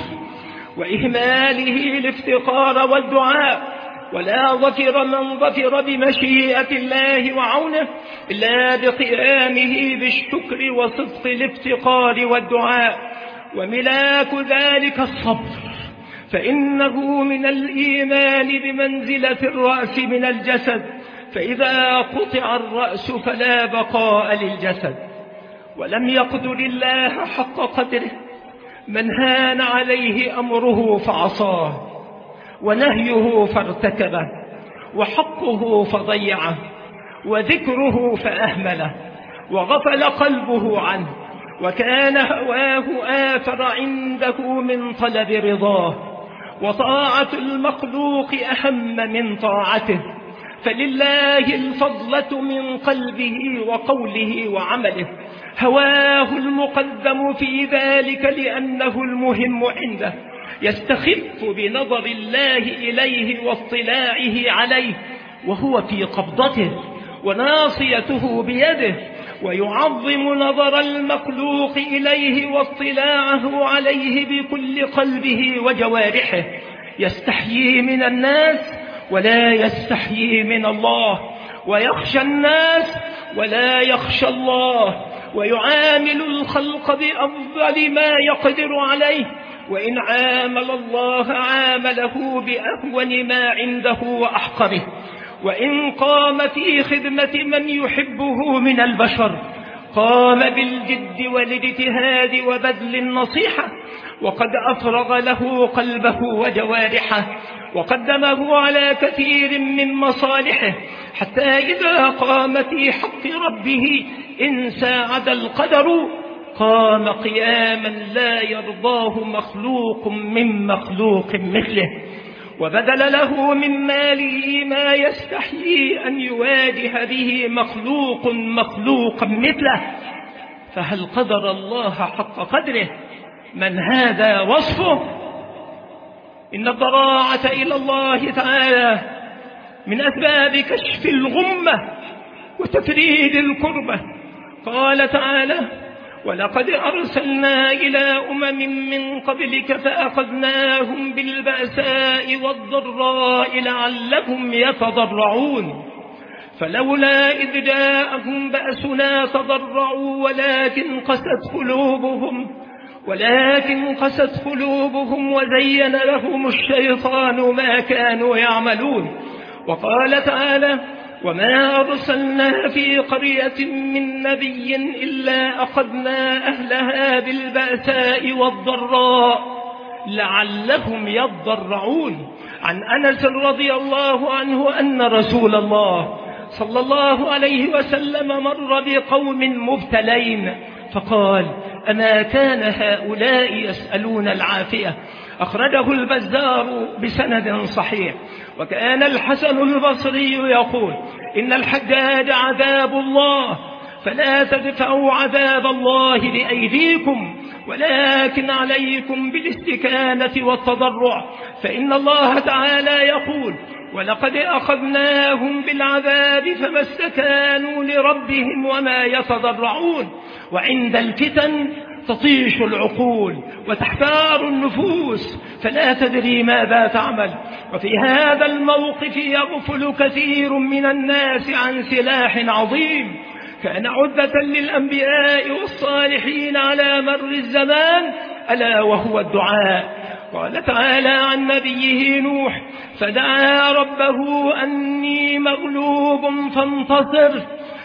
وإهماله الافتقار والدعاء، ولا ظفر من ظفر بمشيئة الله وعونه إلا بقيامه بالشكر وصدق الافتقار والدعاء. وملاك ذلك الصبر، فإنه من الإيمان بمنزلة الرأس من الجسد، فإذا قطع الرأس فلا بقاء للجسد. ولم يقدر الله حق قدره من هان عليه أمره فعصاه، ونهيه فارتكبه، وحقه فضيعه، وذكره فأهمله، وغفل قلبه عنه، وكان هواه آثر عنده من طلب رضاه، وطاعة المخلوق أهم من طاعته. فلله الفضلة من قلبه وقوله وعمله، هواه المقدم في ذلك لأنه المهم عنده، يستخف بنظر الله إليه واطلاعه عليه وهو في قبضته وناصيته بيده، ويعظم نظر المخلوق إليه واطلاعه عليه بكل قلبه وجوارحه، يستحيي من الناس ولا يستحيي من الله، ويخشى الناس ولا يخشى الله، ويعامل الخلق بأفضل ما يقدر عليه، وإن عامل الله عامله بأهون ما عنده وأحقره. وإن قام في خدمة من يحبه من البشر قام بالجد والاجتهاد وبذل النصيحة، وقد أفرغ له قلبه وجوارحه، وقدمه على كثير من مصالحه، حتى إذا قام في حق ربه إن ساعد القدر قام قياما لا يرضاه مخلوق من مخلوق مثله، وبذل له من ماله ما يستحيي أن يواجه به مخلوق مخلوقا مثله. فهل قدر الله حق قدره من هذا وصفه؟ إن الضراعة إلى الله تعالى من أسباب كشف الغمة وتفريد الكربة. قال تعالى: ولقد أرسلنا إلى أمم من قبلك فأخذناهم بالبأساء والضراء لعلهم يتضرعون، فلولا إذ جاءهم بأسنا تضرعوا ولكن قست قلوبهم ولكن قست قلوبهم وزين لهم الشيطان ما كانوا يعملون. وقال تعالى: وما أرسلنا في قرية من نبي إلا أخذنا أهلها بالبأساء والضراء لعلهم يضرعون. عن أنس رضي الله عنه أن رسول الله صلى الله عليه وسلم مر بقوم مبتلين فقال: أما كان هؤلاء يسألون العافية؟ أخرجه البزار بسند صحيح. وكان الحسن البصري يقول: إن الحجاج عذاب الله، فلا تدفعوا عذاب الله بأيديكم، ولكن عليكم بالاستكانة والتضرع، فإن الله تعالى يقول: ولقد أخذناهم بالعذاب فما استكانوا لربهم وما يتضرعون. وعند الفتن تطيش العقول وتحتار النفوس فلا تدري ماذا تعمل. وفي هذا الموقف يغفل كثير من الناس عن سلاح عظيم كان عدة للأنبياء والصالحين على مر الزمان، ألا وهو الدعاء. قال تعالى عن نبيه نوح: فدعا ربه أني مغلوب فانتصر،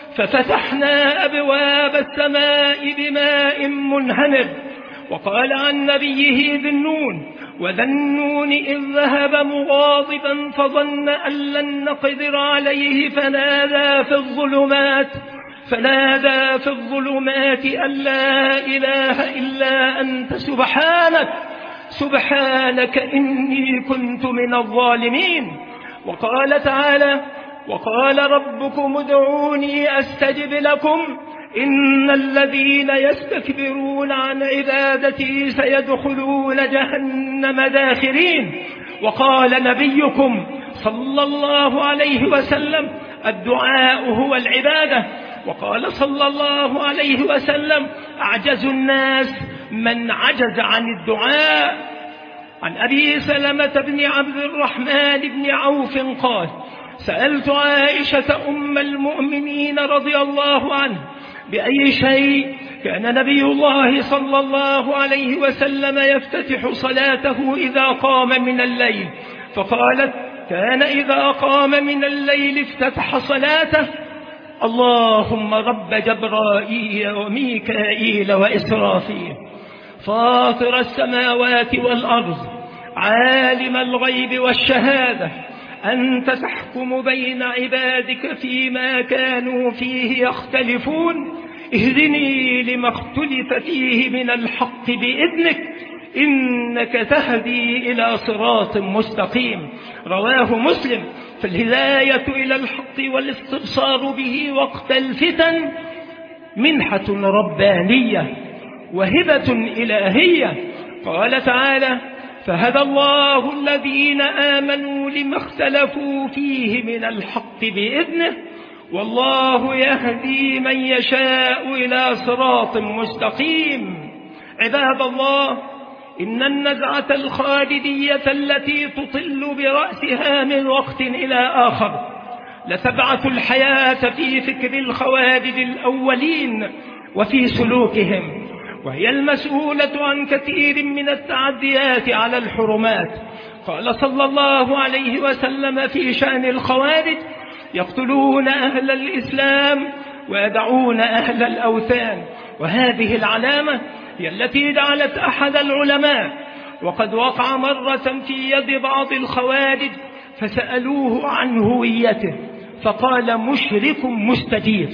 ففتحنا أبواب السماء بماء منهمر. وقال عن نبيه ذي النون: وذا النون إذ ذهب مغاضبا فظن أن لن نقدر عليه فنادى في الظلمات فنادى في الظلمات أن لا إله إلا أنت سبحانك سبحانك إني كنت من الظالمين. وقال تعالى: وقال ربكم ادعوني أستجب لكم إن الذين يستكبرون عن عبادتي سيدخلون جهنم داخرين. وقال نبيكم صلى الله عليه وسلم: الدعاء هو العبادة. وقال صلى الله عليه وسلم: أعجز الناس من عجز عن الدعاء. عن أبي سلمة بن عبد الرحمن بن عوف قال: سألت عائشة أم المؤمنين رضي الله عنه: بأي شيء كان نبي الله صلى الله عليه وسلم يفتتح صلاته إذا قام من الليل، فقالت: كان إذا قام من الليل افتتح صلاته: اللهم رب جبرائيل وميكائيل وإسرافيل فاطر السماوات والأرض عالم الغيب والشهادة، أنت تحكم بين عبادك فيما كانوا فيه يختلفون، اهدني لما اختلف فيه من الحق بإذنك، إنك تهدي إلى صراط مستقيم. رواه مسلم. فالهداية إلى الحق والاستبصار به وقت الفتن منحة ربانية وهبة إلهية. قال تعالى: فهدى الله الذين آمنوا لما اختلفوا فيه من الحق بإذنه، والله يهدي من يشاء إلى صراط مستقيم. عباد الله، إن النزعة الخالدية التي تطل برأسها من وقت إلى آخر لتبعث الحياة في فكر الخوارج الأولين وفي سلوكهم، وهي المسؤولة عن كثير من التعديات على الحرمات. قال صلى الله عليه وسلم في شأن الخوارج: يقتلون أهل الإسلام ويدعون أهل الأوثان. وهذه العلامة هي التي جعلت أحد العلماء وقد وقع مرة في يد بعض الخوارج فسألوه عن هويته فقال: مشرك مستجير،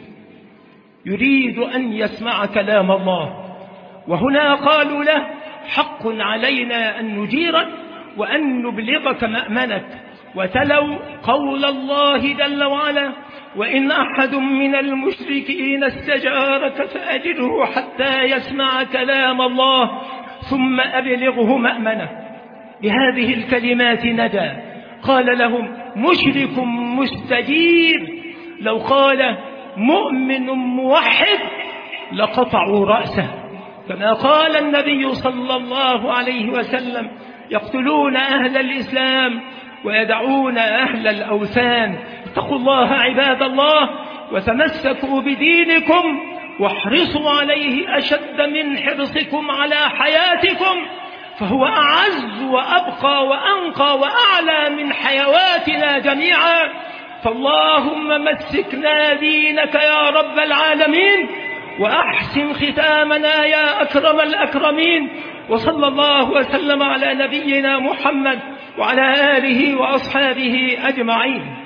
يريد أن يسمع كلام الله. وهنا قالوا له: حق علينا أن نجيرك وأن نبلغك مأمنك. وتلوا قول الله جل وعلا: وإن أحد من المشركين استجارك فأجره حتى يسمع كلام الله ثم أبلغه مأمنه. بهذه الكلمات نجا. قال لهم: مشرك مستجير. لو قال مؤمن موحد لقطعوا رأسه، كما قال النبي صلى الله عليه وسلم: يقتلون أهل الإسلام ويدعون أهل الأوثان. اتقوا الله عباد الله وتمسكوا بدينكم واحرصوا عليه أشد من حرصكم على حياتكم، فهو أعز وأبقى وأنقى وأعلى من حيواتنا جميعا. فاللهم مسكنا دينك يا رب العالمين، وأحسن ختامنا يا أكرم الأكرمين. وصلى الله وسلم على نبينا محمد وعلى آله وأصحابه أجمعين.